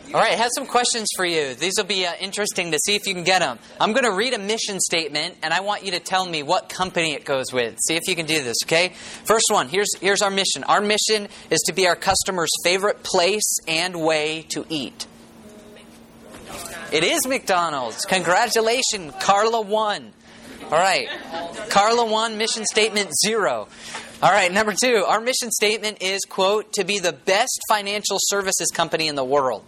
All right, I have some questions for you. These will be interesting to see if you can get them. I'm going to read a mission statement, and I want you to tell me what company it goes with. See if you can do this, okay? First one, here's our mission. Our mission is to be our customer's favorite place and way to eat. It is McDonald's. Congratulations, Carla won. All right, Carla won, mission statement 0. All right, number 2, our mission statement is, quote, to be the best financial services company in the world.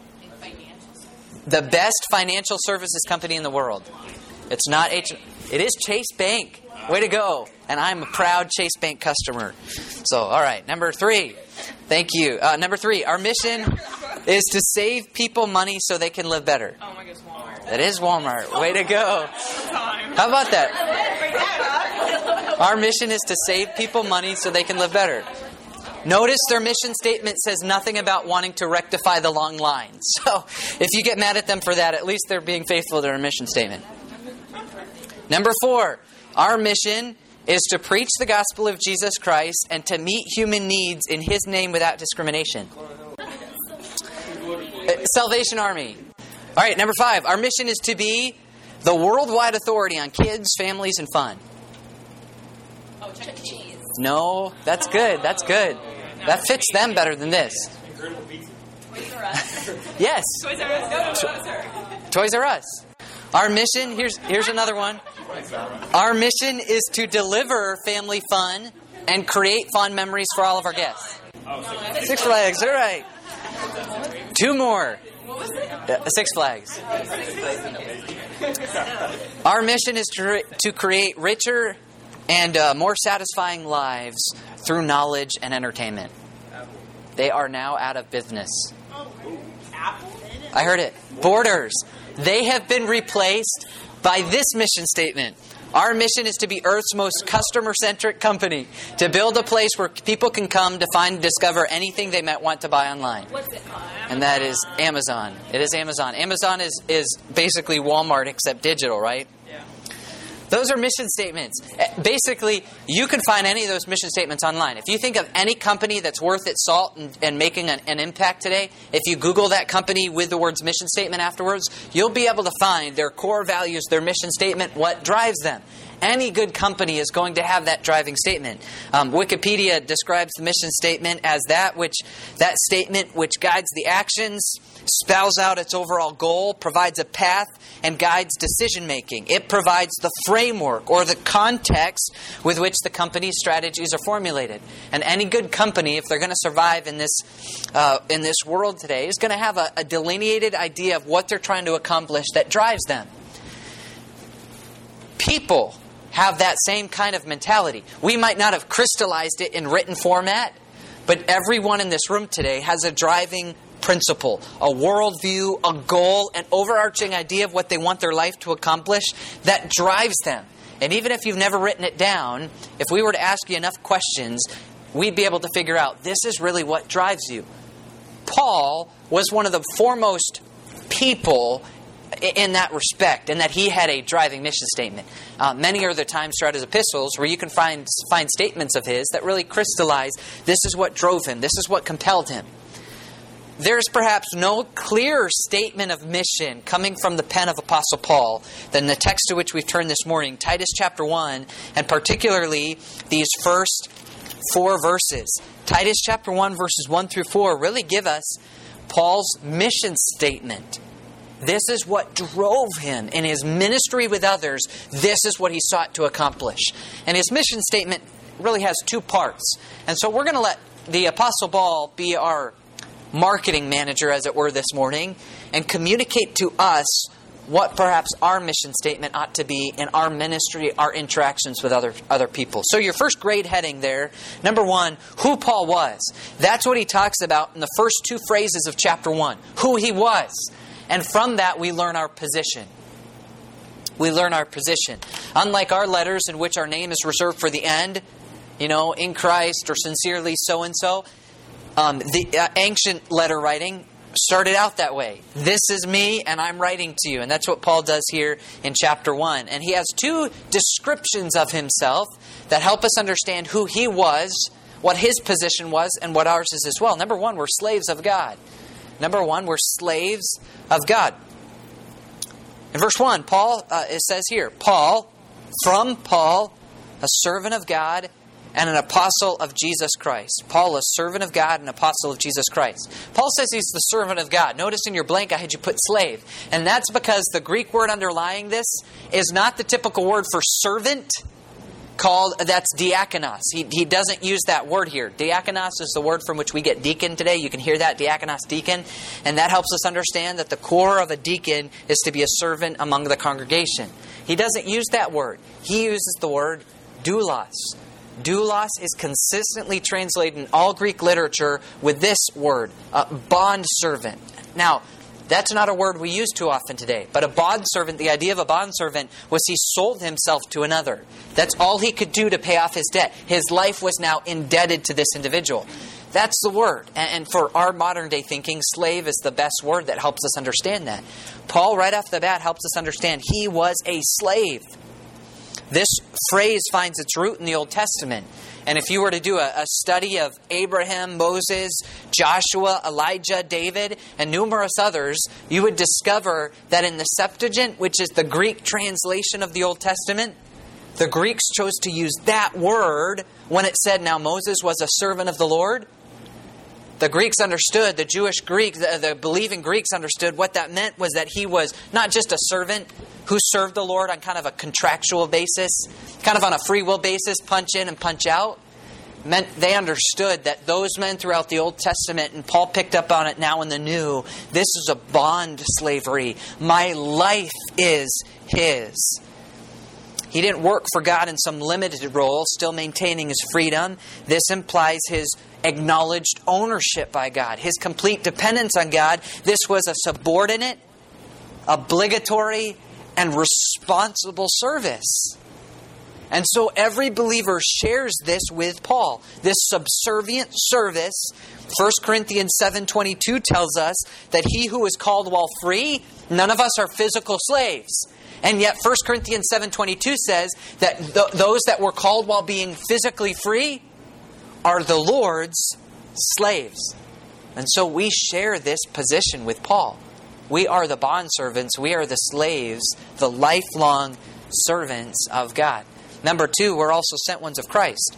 The best financial services company in the world. It's not it is Chase Bank. Way to go. And I'm a proud Chase Bank customer. So, all right, number 3. Thank you. Number 3, our mission is to save people money so they can live better. Oh my gosh, Walmart. That is Walmart. Way to go. How about that? Our mission is to save people money so they can live better. Notice their mission statement says nothing about wanting to rectify the long lines. So if you get mad at them for that, at least they're being faithful to their mission statement. Number 4, our mission is to preach the gospel of Jesus Christ and to meet human needs in His name without discrimination. Salvation Army. All right, number 5, our mission is to be the worldwide authority on kids, families, and fun. Oh, Chuck E. Cheese. No, that's good. That's good. That fits them better than this. Toys R Us. Yes. Toys R Us. No. Toys R Us. Our mission, here's another one. Our mission is to deliver family fun and create fond memories for all of our guests. Six Flags, all right. 2 more. Six Flags. Our mission is to create richer and more satisfying lives through knowledge and entertainment. They are now out of business. I heard it. Borders. They have been replaced by this mission statement. Our mission is to be Earth's most customer-centric company, to build a place where people can come to find and discover anything they might want to buy online. What's it called? And that is Amazon. It is Amazon. Amazon is basically Walmart except digital, right? Yeah. Those are mission statements. Basically, you can find any of those mission statements online. If you think of any company that's worth its salt and making an impact today, if you Google that company with the words mission statement afterwards, you'll be able to find their core values, their mission statement, what drives them. Any good company is going to have that driving statement. Wikipedia describes the mission statement as that statement which guides the actions, spells out its overall goal, provides a path, and guides decision-making. It provides the framework or the context with which the company's strategies are formulated. And any good company, if they're going to survive in this world today, is going to have a delineated idea of what they're trying to accomplish that drives them. People have that same kind of mentality. We might not have crystallized it in written format, but everyone in this room today has a driving principle, a worldview, a goal, an overarching idea of what they want their life to accomplish that drives them. And even if you've never written it down, if we were to ask you enough questions, we'd be able to figure out this is really what drives you. Paul was one of the foremost people in that respect, and that he had a driving mission statement. Many are the times throughout his epistles where you can find statements of his that really crystallize this is what drove him, this is what compelled him. There's perhaps no clearer statement of mission coming from the pen of Apostle Paul than the text to which we've turned this morning, Titus chapter 1, and particularly these first 4 verses. Titus chapter 1, verses 1 through 4 really give us Paul's mission statement. This is what drove him in his ministry with others. This is what he sought to accomplish. And his mission statement really has 2 parts. And so we're going to let the Apostle Paul be our marketing manager, as it were, this morning, and communicate to us what perhaps our mission statement ought to be in our ministry, our interactions with other people. So your first grade heading there, number 1, who Paul was. That's what he talks about in the first 2 phrases of chapter 1, who he was. And from that, we learn our position. We learn our position. Unlike our letters in which our name is reserved for the end, in Christ or sincerely so-and-so, the ancient letter writing started out that way. This is me and I'm writing to you. And that's what Paul does here in chapter 1. And he has 2 descriptions of himself that help us understand who he was, what his position was, and what ours is as well. Number 1, we're slaves of God. Number one, we're slaves of God. In verse 1, it says here, Paul, a servant of God and an apostle of Jesus Christ. Paul, a servant of God and apostle of Jesus Christ. Paul says he's the servant of God. Notice in your blank I had you put slave. And that's because the Greek word underlying this is not the typical word for servant, that's diakonos. He doesn't use that word here. Diakonos is the word from which we get deacon today. You can hear that, diakonos, deacon. And that helps us understand that the core of a deacon is to be a servant among the congregation. He doesn't use that word. He uses the word doulos. Doulos is consistently translated in all Greek literature with this word, bondservant. Now, that's not a word we use too often today. But a bondservant, the idea of a bondservant was he sold himself to another. That's all he could do to pay off his debt. His life was now indebted to this individual. That's the word. And for our modern day thinking, slave is the best word that helps us understand that. Paul, right off the bat, helps us understand he was a slave. This phrase finds its root in the Old Testament. And if you were to do a study of Abraham, Moses, Joshua, Elijah, David, and numerous others, you would discover that in the Septuagint, which is the Greek translation of the Old Testament, the Greeks chose to use that word when it said, now Moses was a servant of the Lord. The Greeks understood, the Jewish Greeks, the believing Greeks understood what that meant was that he was not just a servant who served the Lord on kind of a contractual basis, kind of on a free will basis, punch in and punch out. They understood that those men throughout the Old Testament, and Paul picked up on it now in the New, this is a bond slavery. My life is his. He didn't work for God in some limited role, still maintaining his freedom. This implies his acknowledged ownership by God, his complete dependence on God. This was a subordinate, obligatory, and responsible service. And so every believer shares this with Paul. This subservient service, 1 Corinthians 7:22 tells us that he who is called while free, none of us are physical slaves. And yet 1 Corinthians 7:22 says that those that were called while being physically free are the Lord's slaves. And so we share this position with Paul. We are the bondservants. We are the slaves, the lifelong servants of God. Number two, we're also sent ones of Christ.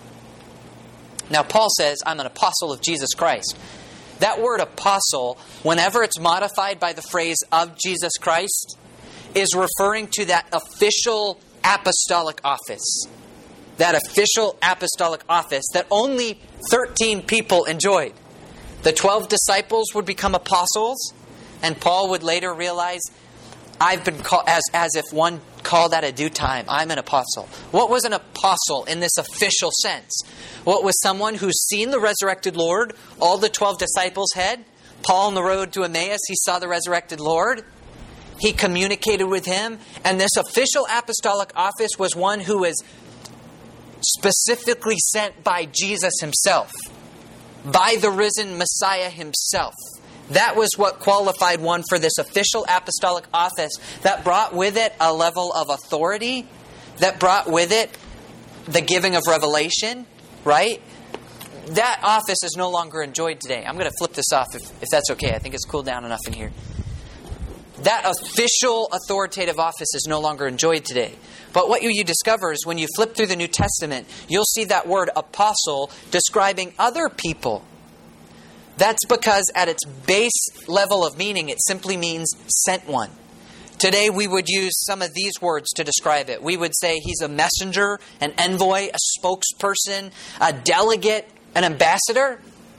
Now, Paul says, I'm an apostle of Jesus Christ. That word apostle, whenever it's modified by the phrase of Jesus Christ, is referring to that official apostolic office. That official apostolic office that only 13 people enjoyed. The 12 disciples would become apostles, and Paul would later realize, I've been called, as if one called at a due time, I'm an apostle. What was an apostle in this official sense? What was someone who's seen the resurrected Lord? All the 12 disciples had. Paul on the road to Emmaus, he saw the resurrected Lord. He communicated with him. And this official apostolic office was one who was specifically sent by Jesus himself. By the risen Messiah himself. That was what qualified one for this official apostolic office that brought with it a level of authority, that brought with it the giving of revelation, right? That office is no longer enjoyed today. I'm going to flip this off if that's okay. I think it's cooled down enough in here. That official authoritative office is no longer enjoyed today. But what you discover is when you flip through the New Testament, you'll see that word apostle describing other people. That's because at its base level of meaning, it simply means sent one. Today we would use some of these words to describe it. We would say he's a messenger, an envoy, a spokesperson, a delegate, an ambassador.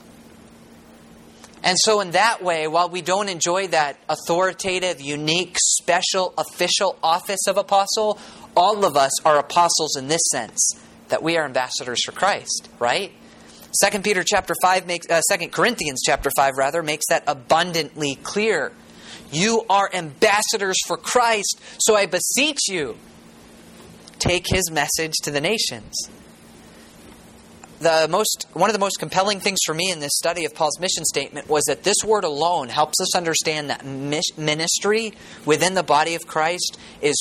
And so in that way, while we don't enjoy that authoritative, unique, special, official office of apostle, all of us are apostles in this sense, that we are ambassadors for Christ, right? 2 Corinthians chapter 5 makes that abundantly clear. You are ambassadors for Christ, so I beseech you, take his message to the nations. One of the most compelling things for me in this study of Paul's mission statement was that this word alone helps us understand that ministry within the body of Christ is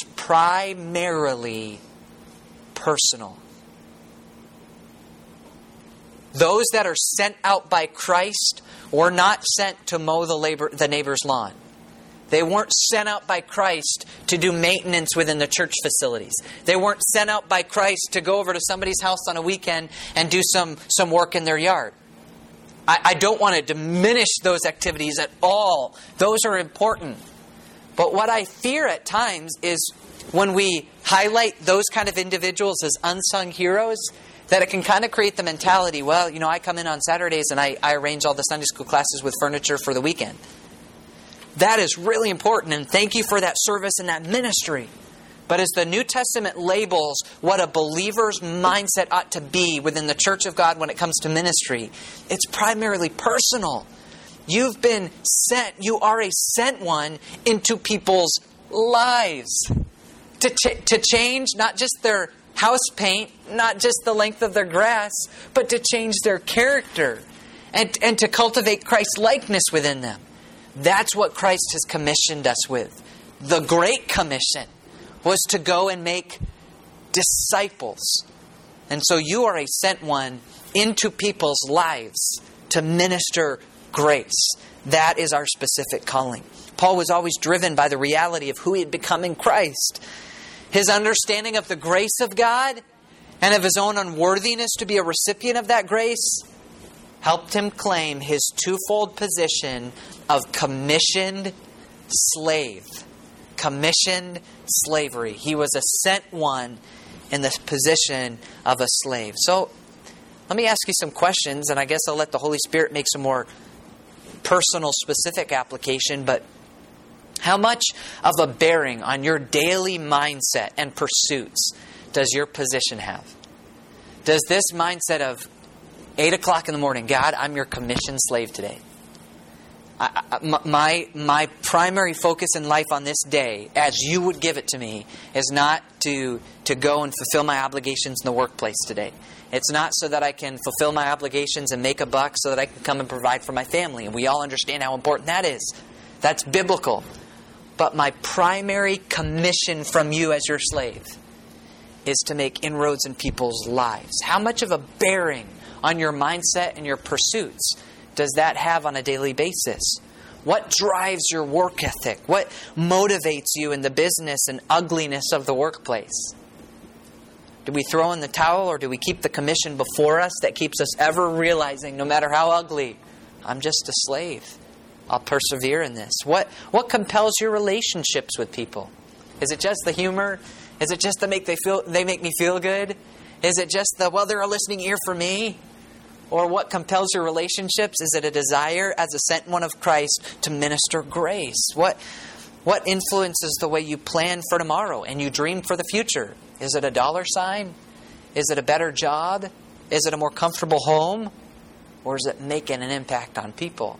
primarily personal. Those that are sent out by Christ were not sent to mow the neighbor's lawn. They weren't sent out by Christ to do maintenance within the church facilities. They weren't sent out by Christ to go over to somebody's house on a weekend and do some work in their yard. I don't want to diminish those activities at all. Those are important. But what I fear at times is when we highlight those kind of individuals as unsung heroes, that it can kind of create the mentality, well, I come in on Saturdays and I arrange all the Sunday school classes with furniture for the weekend. That is really important, and thank you for that service and that ministry. But as the New Testament labels what a believer's mindset ought to be within the church of God when it comes to ministry, it's primarily personal. You've been sent, you are a sent one into people's lives. To change not just their house paint, not just the length of their grass, but to change their character and to cultivate Christ's likeness within them. That's what Christ has commissioned us with. The Great Commission was to go and make disciples. And so you are a sent one into people's lives to minister grace. That is our specific calling. Paul was always driven by the reality of who he had become in Christ. His understanding of the grace of God and of his own unworthiness to be a recipient of that grace helped him claim his twofold position of commissioned slave. Commissioned slavery. He was a sent one in the position of a slave. So, let me ask you some questions, and I guess I'll let the Holy Spirit make some more personal, specific application, but how much of a bearing on your daily mindset and pursuits does your position have? Does this mindset of 8 o'clock in the morning, God, I'm your commissioned slave today. My primary focus in life on this day, as you would give it to me, is not to go and fulfill my obligations in the workplace today. It's not so that I can fulfill my obligations and make a buck so that I can come and provide for my family. And we all understand how important that is. That's biblical. But my primary commission from you as your slave is to make inroads in people's lives. How much of a bearing on your mindset and your pursuits does that have on a daily basis? What drives your work ethic? What motivates you in the business and ugliness of the workplace? Do we throw in the towel, or do we keep the commission before us that keeps us ever realizing, no matter how ugly, I'm just a slave. I'll persevere in this. What compels your relationships with people? Is it just the humor? Is it just they make me feel good? Is it just they're a listening ear for me? Or what compels your relationships? Is it a desire as a sent one of Christ to minister grace? What influences the way you plan for tomorrow and you dream for the future? Is it a dollar sign? Is it a better job? Is it a more comfortable home? Or is it making an impact on people?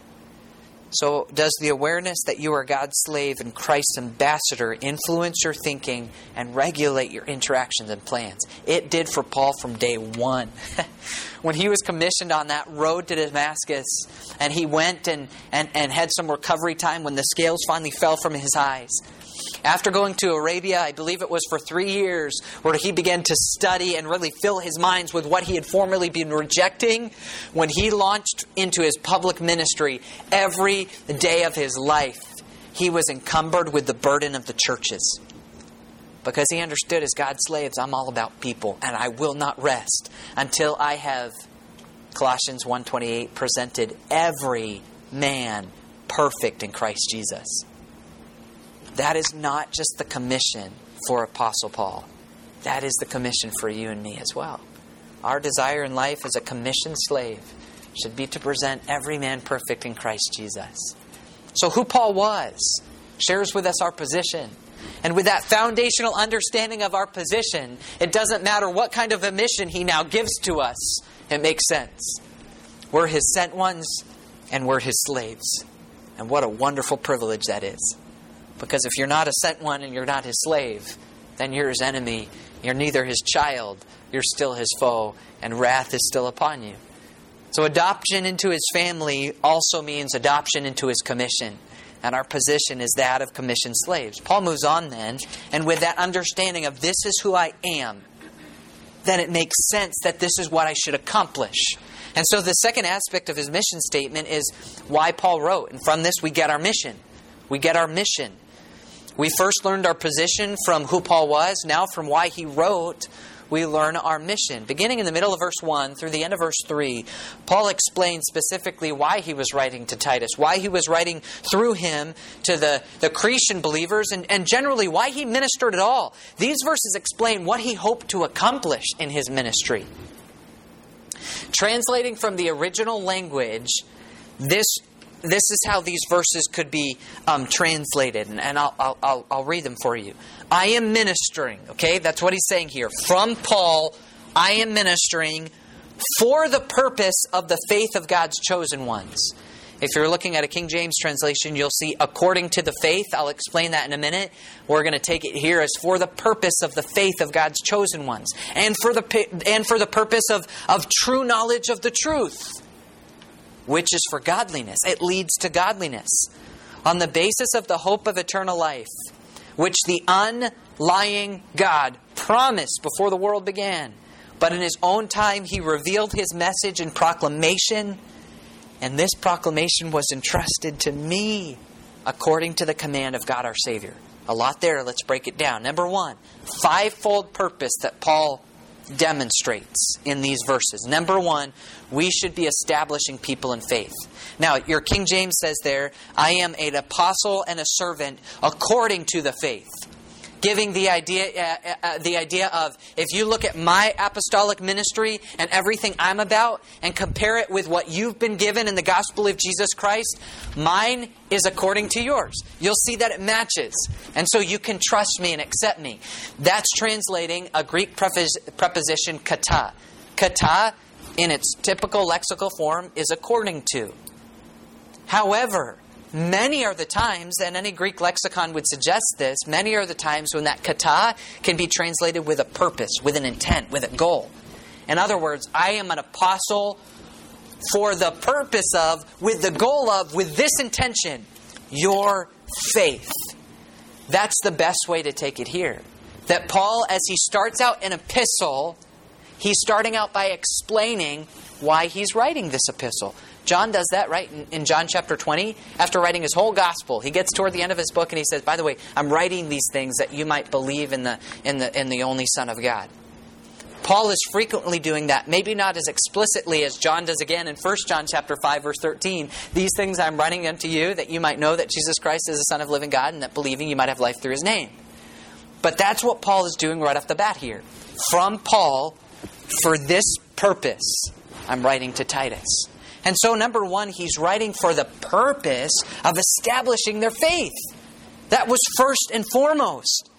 So does the awareness that you are God's slave and Christ's ambassador influence your thinking and regulate your interactions and plans? It did for Paul from day one. When he was commissioned on that road to Damascus, and he went and had some recovery time when the scales finally fell from his eyes. After going to Arabia, I believe it was for 3 years, where he began to study and really fill his minds with what he had formerly been rejecting, when he launched into his public ministry, every day of his life, he was encumbered with the burden of the churches. Because he understood, as God's slaves, I'm all about people, and I will not rest until I have, Colossians 1:28, presented every man perfect in Christ Jesus. That is not just the commission for Apostle Paul. That is the commission for you and me as well. Our desire in life as a commissioned slave should be to present every man perfect in Christ Jesus. So who Paul was shares with us our position. And with that foundational understanding of our position, it doesn't matter what kind of a mission he now gives to us. It makes sense. We're his sent ones and we're his slaves. And what a wonderful privilege that is. Because if you're not a sent one and you're not his slave, then you're his enemy. You're neither his child. You're still his foe. And wrath is still upon you. So adoption into his family also means adoption into his commission. And our position is that of commissioned slaves. Paul moves on then, and with that understanding of this is who I am, then it makes sense that this is what I should accomplish. And so the second aspect of his mission statement is why Paul wrote. And from this we get our mission. We get our mission. We first learned our position from who Paul was. Now from why he wrote, we learn our mission. Beginning in the middle of verse 1 through the end of verse 3, Paul explains specifically why he was writing to Titus, why he was writing through him to the Cretan believers, and generally why he ministered at all. These verses explain what he hoped to accomplish in his ministry. Translating from the original language, this is how these verses could be translated, and I'll read them for you. I am ministering, okay? That's what he's saying here. From Paul, I am ministering for the purpose of the faith of God's chosen ones. If you're looking at a King James translation, you'll see according to the faith. I'll explain that in a minute. We're going to take it here as for the purpose of the faith of God's chosen ones, and for the purpose of true knowledge of the truth, which is for godliness. It leads to godliness. On the basis of the hope of eternal life, which the unlying God promised before the world began. But in His own time He revealed His message in proclamation, and this proclamation was entrusted to me according to the command of God our Savior. A lot there. Let's break it down. Number one, fivefold purpose that Paul demonstrates in these verses. Number one, we should be establishing people in faith. Now, your King James says there, I am an apostle and a servant according to the faith. Giving the idea of, if you look at my apostolic ministry and everything I'm about and compare it with what you've been given in the gospel of Jesus Christ, mine is according to yours. You'll see that it matches. And so you can trust me and accept me. That's translating a Greek preposition kata. Kata, in its typical lexical form, is according to. However, many are the times, and any Greek lexicon would suggest this, many are the times when that kata can be translated with a purpose, with an intent, with a goal. In other words, I am an apostle for the purpose of, with the goal of, with this intention, your faith. That's the best way to take it here. That Paul, as he starts out an epistle, he's starting out by explaining why he's writing this epistle. John does that, right? In John chapter 20, after writing his whole gospel, he gets toward the end of his book and he says, by the way, I'm writing these things that you might believe in the only Son of God. Paul is frequently doing that, maybe not as explicitly as John does again in 1 John chapter 5, verse 13. These things I'm writing unto you, that you might know that Jesus Christ is the Son of the living God, and that believing you might have life through His name. But that's what Paul is doing right off the bat here. From Paul, for this purpose, I'm writing to Titus. And so, number one, he's writing for the purpose of establishing their faith. That was first and foremost.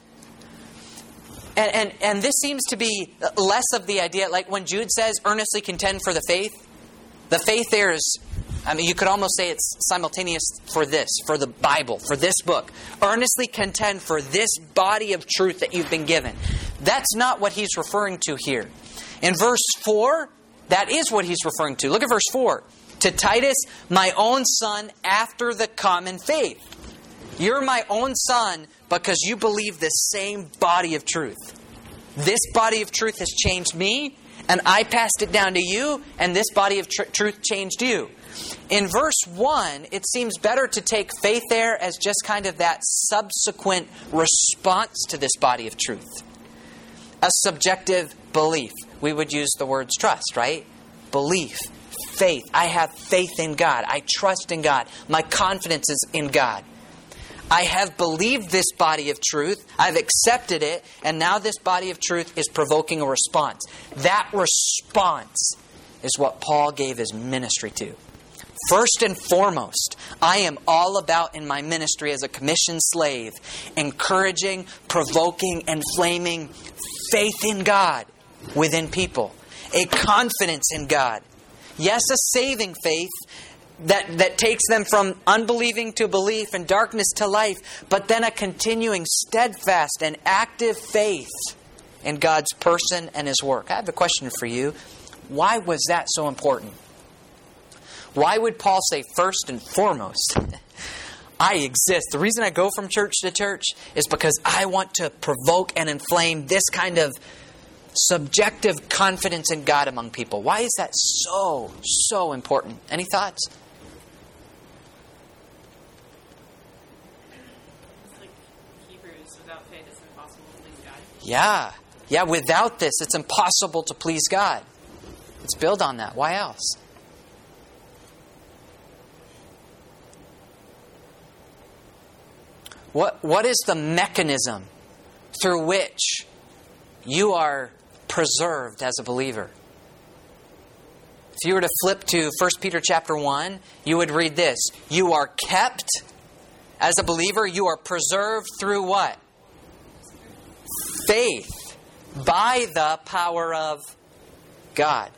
And this seems to be less of the idea, like when Jude says, earnestly contend for the faith. The faith there is, you could almost say it's simultaneous for this, for the Bible, for this book. Earnestly contend for this body of truth that you've been given. That's not what he's referring to here. In verse 4, that is what he's referring to. Look at verse 4. To Titus, my own son, after the common faith. You're my own son because you believe the same body of truth. This body of truth has changed me, and I passed it down to you, and this body of truth changed you. In verse 1, it seems better to take faith there as just kind of that subsequent response to this body of truth. A subjective belief. We would use the words trust, right? Belief. Faith. I have faith in God. I trust in God. My confidence is in God. I have believed this body of truth. I've accepted it. And now this body of truth is provoking a response. That response is what Paul gave his ministry to. First and foremost, I am all about in my ministry as a commissioned slave, encouraging, provoking, and inflaming faith in God within people. A confidence in God. Yes, a saving faith that takes them from unbelieving to belief and darkness to life, but then a continuing steadfast and active faith in God's person and His work. I have a question for you. Why was that so important? Why would Paul say first and foremost, I exist? The reason I go from church to church is because I want to provoke and inflame this kind of Subjective confidence in God among people. Why is that so important? Any thoughts? It's like Hebrews, without faith it's impossible to please God. Yeah, without this, it's impossible to please God. Let's build on that. Why else? What is the mechanism through which you are preserved as a believer? If you were to flip to 1 Peter chapter 1, you would read this. You are kept, as a believer, you are preserved through what? Faith, by the power of God.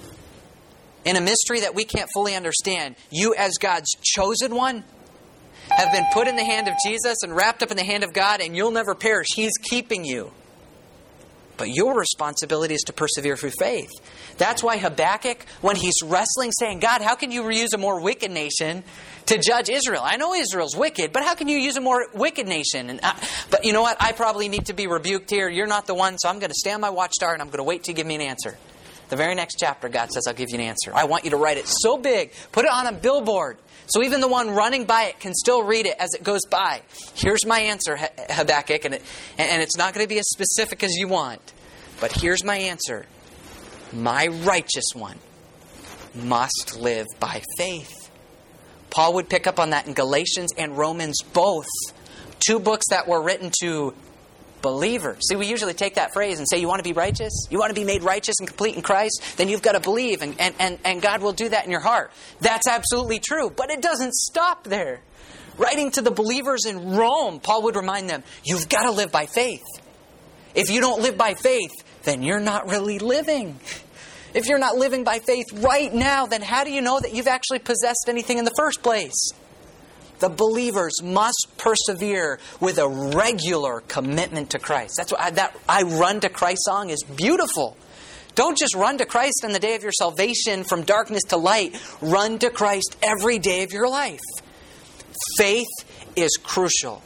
In a mystery that we can't fully understand, you as God's chosen one have been put in the hand of Jesus and wrapped up in the hand of God, and you'll never perish. He's keeping you. But your responsibility is to persevere through faith. That's why Habakkuk, when he's wrestling, saying, God, how can you use a more wicked nation to judge Israel? I know Israel's wicked, but how can you use a more wicked nation? But you know what? I probably need to be rebuked here. You're not the one, so I'm going to stay on my watchtower and I'm going to wait till you give me an answer. The very next chapter, God says, I'll give you an answer. I want you to write it so big. Put it on a billboard. So even the one running by it can still read it as it goes by. Here's my answer, Habakkuk. And it's not going to be as specific as you want. But here's my answer. My righteous one must live by faith. Paul would pick up on that in Galatians and Romans both. Two books that were written to believers. See, we usually take that phrase and say, you want to be righteous? You want to be made righteous and complete in Christ? Then you've got to believe, and God will do that in your heart. That's absolutely true, but it doesn't stop there. Writing to the believers in Rome, Paul would remind them, you've got to live by faith. If you don't live by faith, then you're not really living. If you're not living by faith right now, then how do you know that you've actually possessed anything in the first place? The believers must persevere with a regular commitment to Christ. That's why that I Run to Christ song is beautiful. Don't just run to Christ on the day of your salvation from darkness to light. Run to Christ every day of your life. Faith is crucial.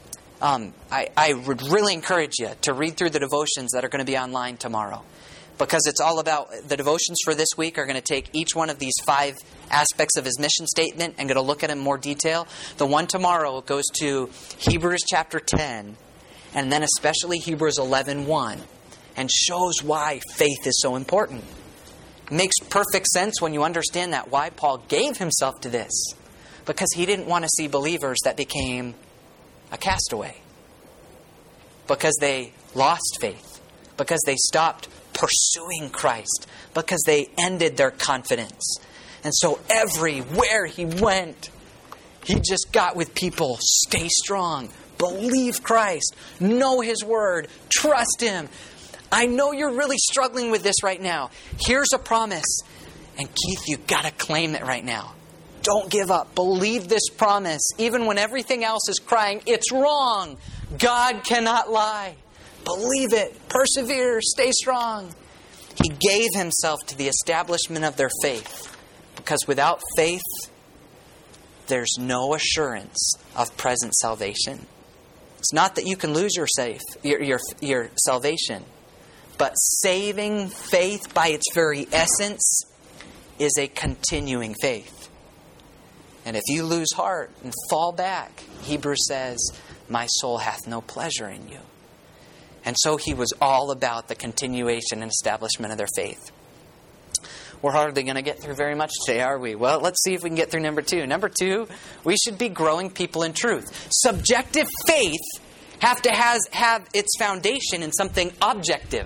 I would really encourage you to read through the devotions that are going to be online tomorrow. Because it's all about, the devotions for this week are going to take each one of these 5 aspects of his mission statement and going to look at it in more detail. The one tomorrow goes to Hebrews chapter 10, and then especially Hebrews 11:1, and shows why faith is so important. It makes perfect sense when you understand that, why Paul gave himself to this. Because he didn't want to see believers that became a castaway. Because they lost faith. Because they stopped pursuing Christ, because they ended their confidence. And so everywhere he went, he just got with people, stay strong, believe Christ, know His Word, trust Him. I know you're really struggling with this right now. Here's a promise. And Keith, you've got to claim it right now. Don't give up. Believe this promise. Even when everything else is crying, it's wrong. God cannot lie. Believe it. Persevere. Stay strong. He gave Himself to the establishment of their faith. Because without faith, there's no assurance of present salvation. It's not that you can lose your salvation. But saving faith by its very essence is a continuing faith. And if you lose heart and fall back, Hebrews says, my soul hath no pleasure in you. And so he was all about the continuation and establishment of their faith. We're hardly going to get through very much today, are we? Well, let's see if we can get through number 2. Number 2, we should be growing people in truth. Subjective faith have to have its foundation in something objective.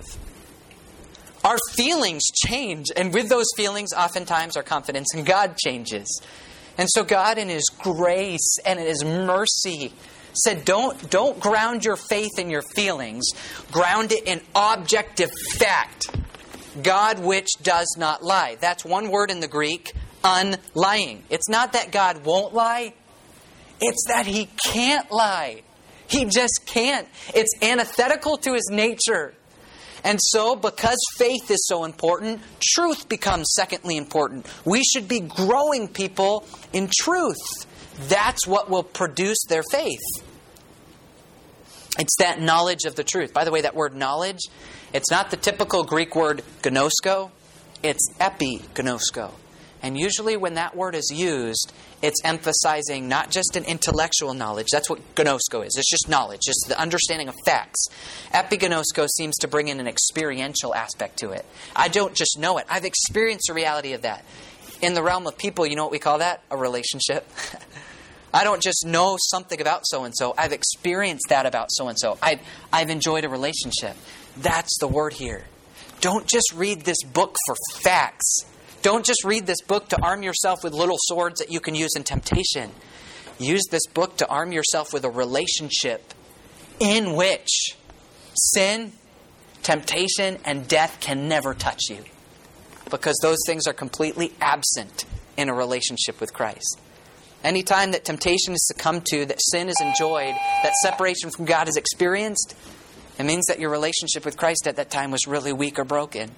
Our feelings change, and with those feelings, oftentimes our confidence in God changes. And so God, in His grace and in His mercy, said, don't ground your faith in your feelings. Ground it in objective fact. God which does not lie. That's one word in the Greek, unlying. It's not that God won't lie. It's that He can't lie. He just can't. It's antithetical to His nature. And so, because faith is so important, truth becomes secondly important. We should be growing people in truth. That's what will produce their faith. It's that knowledge of the truth. By the way, that word knowledge, it's not the typical Greek word gnosko. It's epignosko. And usually when that word is used, it's emphasizing not just an intellectual knowledge. That's what gnosko is. It's just knowledge, just the understanding of facts. Epignosko seems to bring in an experiential aspect to it. I don't just know it. I've experienced the reality of that. In the realm of people, you know what we call that? A relationship. I don't just know something about so-and-so. I've experienced that about so-and-so. I've enjoyed a relationship. That's the word here. Don't just read this book for facts. Don't just read this book to arm yourself with little swords that you can use in temptation. Use this book to arm yourself with a relationship in which sin, temptation, and death can never touch you. Because those things are completely absent in a relationship with Christ. Anytime that temptation is succumbed to, that sin is enjoyed, that separation from God is experienced, it means that your relationship with Christ at that time was really weak or broken.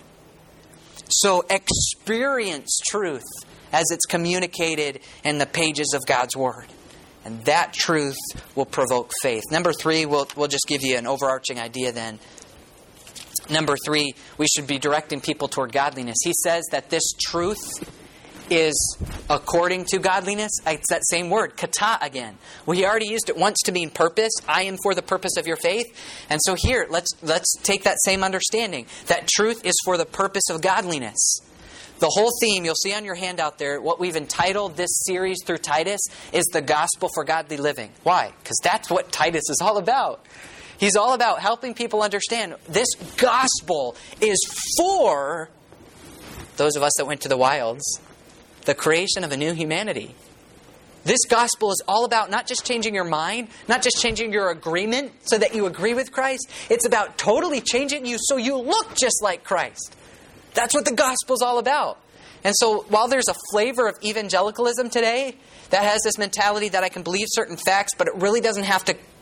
So experience truth as it's communicated in the pages of God's Word. And that truth will provoke faith. Number 3, we'll just give you an overarching idea then. Number 3, we should be directing people toward godliness. He says that this truth is according to godliness. It's that same word, kata again. We already used it once to mean purpose. I am for the purpose of your faith. And so here, let's take that same understanding. That truth is for the purpose of godliness. The whole theme, you'll see on your handout there, what we've entitled this series through Titus is the gospel for godly living. Why? Because that's what Titus is all about. He's all about helping people understand this gospel is for those of us that went to the wilds, the creation of a new humanity. This gospel is all about not just changing your mind, not just changing your agreement so that you agree with Christ. It's about totally changing you so you look just like Christ. That's what the gospel is all about. And so while there's a flavor of evangelicalism today that has this mentality that I can believe certain facts, but it really doesn't have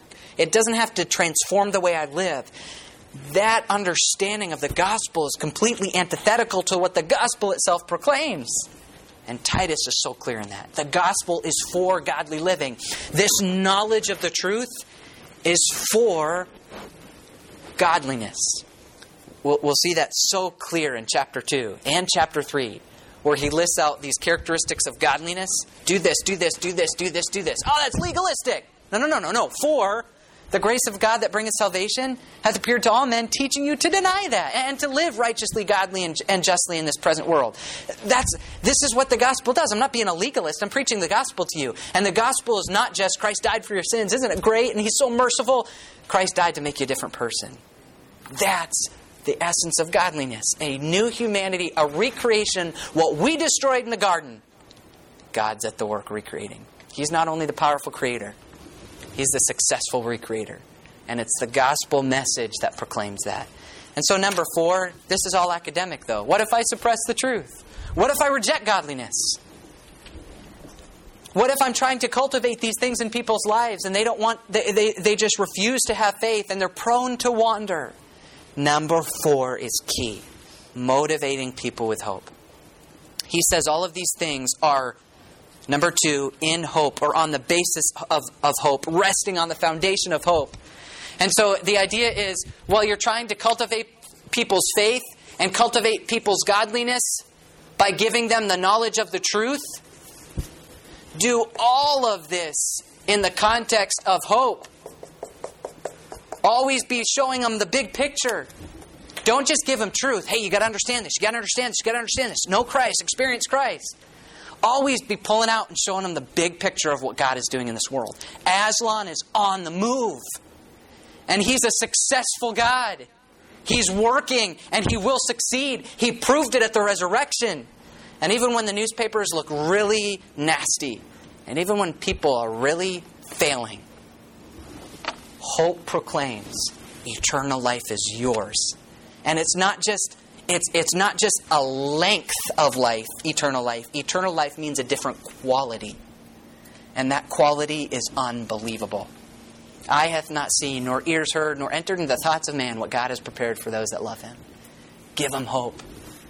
to transform the way I live. That understanding of the gospel is completely antithetical to what the gospel itself proclaims. And Titus is so clear in that. The gospel is for godly living. This knowledge of the truth is for godliness. We'll see that so clear in chapter 2 and chapter 3, where he lists out these characteristics of godliness. Do this, do this, do this, do this, do this. Oh, that's legalistic. No. For the grace of God that bringeth salvation hath appeared to all men, teaching you to deny that and to live righteously, godly, and justly in this present world. This is what the gospel does. I'm not being a legalist. I'm preaching the gospel to you. And the gospel is not just Christ died for your sins. Isn't it great? And He's so merciful. Christ died to make you a different person. That's the essence of godliness. A new humanity, a recreation. What we destroyed in the garden, God's at the work recreating. He's not only the powerful creator, He's the successful recreator. And it's the gospel message that proclaims that. And so number 4, this is all academic though. What if I suppress the truth? What if I reject godliness? What if I'm trying to cultivate these things in people's lives and they don't want, they just refuse to have faith and they're prone to wander? Number 4 is key. Motivating people with hope. He says all of these things are, number 2, in hope, or on the basis of hope, resting on the foundation of hope. And so the idea is, while you're trying to cultivate people's faith and cultivate people's godliness by giving them the knowledge of the truth, do all of this in the context of hope. Always be showing them the big picture. Don't just give them truth. Hey, you got to understand this. You got to understand this. You got to understand this. Know Christ. Experience Christ. Always be pulling out and showing them the big picture of what God is doing in this world. Aslan is on the move. And He's a successful God. He's working and He will succeed. He proved it at the resurrection. And even when the newspapers look really nasty, and even when people are really failing, hope proclaims eternal life is yours. And it's not just a length of life, eternal life. Eternal life means a different quality. And that quality is unbelievable. Eye hath not seen, nor ears heard, nor entered into the thoughts of man what God has prepared for those that love Him. Give them hope.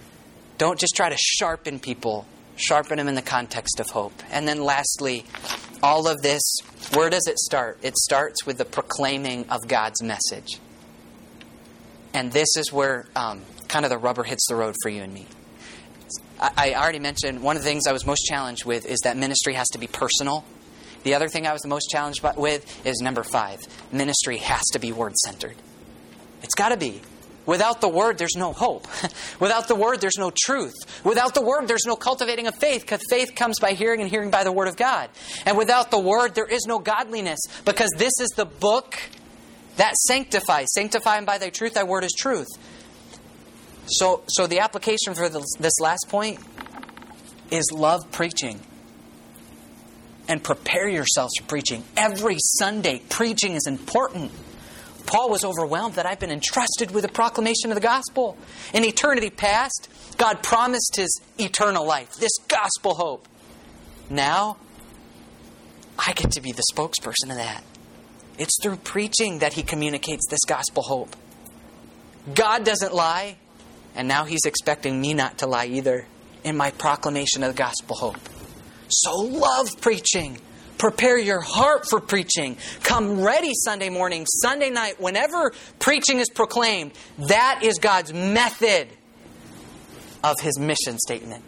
Don't just try to sharpen people. Sharpen them in the context of hope. And then lastly, all of this, where does it start? It starts with the proclaiming of God's message. And this is where kind of the rubber hits the road for you and me. I already mentioned one of the things I was most challenged with is that ministry has to be personal. The other thing I was the most challenged with is number 5. Ministry has to be word-centered. It's got to be. Without the Word, there's no hope. Without the Word, there's no truth. Without the Word, there's no cultivating of faith, because faith comes by hearing and hearing by the Word of God. And without the Word, there is no godliness, because this is the book that sanctifies. Sanctify them by thy truth, thy word is truth. So the application for this last point is love preaching. And prepare yourselves for preaching. Every Sunday, preaching is important. Paul was overwhelmed that I've been entrusted with the proclamation of the gospel. In eternity past, God promised His eternal life, this gospel hope. Now, I get to be the spokesperson of that. It's through preaching that He communicates this gospel hope. God doesn't lie, and now He's expecting me not to lie either in my proclamation of the gospel hope. So love preaching. Prepare your heart for preaching. Come ready Sunday morning, Sunday night, whenever preaching is proclaimed. That is God's method of His mission statement.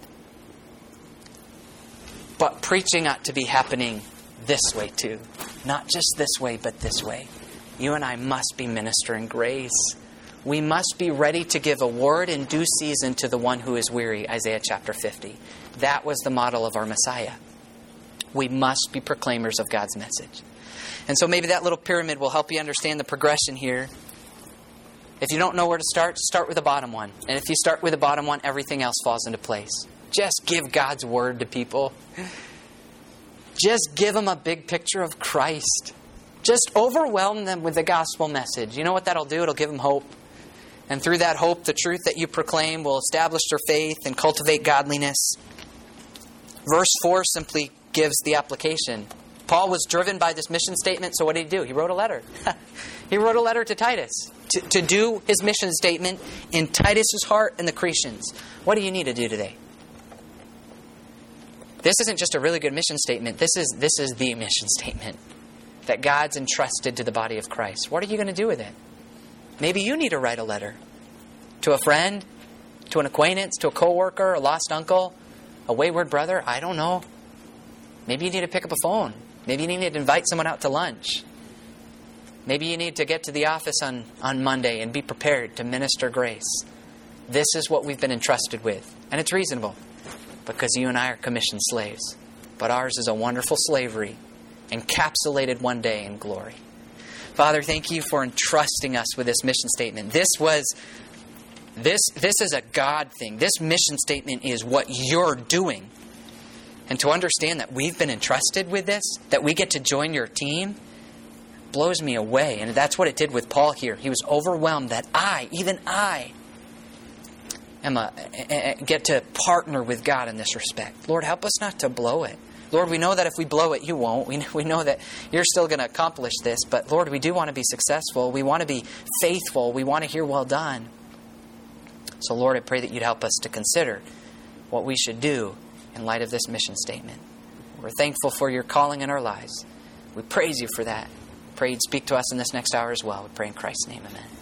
But preaching ought to be happening this way too. Not just this way, but this way. You and I must be ministering grace. We must be ready to give a word in due season to the one who is weary, Isaiah chapter 50. That was the model of our Messiah. We must be proclaimers of God's message. And so maybe that little pyramid will help you understand the progression here. If you don't know where to start with the bottom one. And if you start with the bottom one, everything else falls into place. Just give God's word to people. Just give them a big picture of Christ. Just overwhelm them with the gospel message. You know what that'll do? It'll give them hope. And through that hope, the truth that you proclaim will establish their faith and cultivate godliness. Verse 4 simply gives the application. Paul was driven by this mission statement, so what did he do? He wrote a letter. He wrote a letter to Titus to do his mission statement in Titus's heart and the Cretans. What do you need to do today? This isn't just a really good mission statement. This is the mission statement that God's entrusted to the body of Christ. What are you going to do with it? Maybe you need to write a letter to a friend, to an acquaintance, to a coworker, a lost uncle, a wayward brother. I don't know. Maybe you need to pick up a phone. Maybe you need to invite someone out to lunch. Maybe you need to get to the office on Monday and be prepared to minister grace. This is what we've been entrusted with. And it's reasonable because you and I are commissioned slaves. But ours is a wonderful slavery encapsulated one day in glory. Father, thank you for entrusting us with this mission statement. This is a God thing. This mission statement is what you're doing. And to understand that we've been entrusted with this, that we get to join your team, blows me away. And that's what it did with Paul here. He was overwhelmed that even I, get to partner with God in this respect. Lord, help us not to blow it. Lord, we know that if we blow it, you won't. We know that you're still going to accomplish this. But Lord, we do want to be successful. We want to be faithful. We want to hear well done. So Lord, I pray that you'd help us to consider what we should do in light of this mission statement. We're thankful for your calling in our lives. We praise you for that. Pray you'd speak to us in this next hour as well. We pray in Christ's name, amen.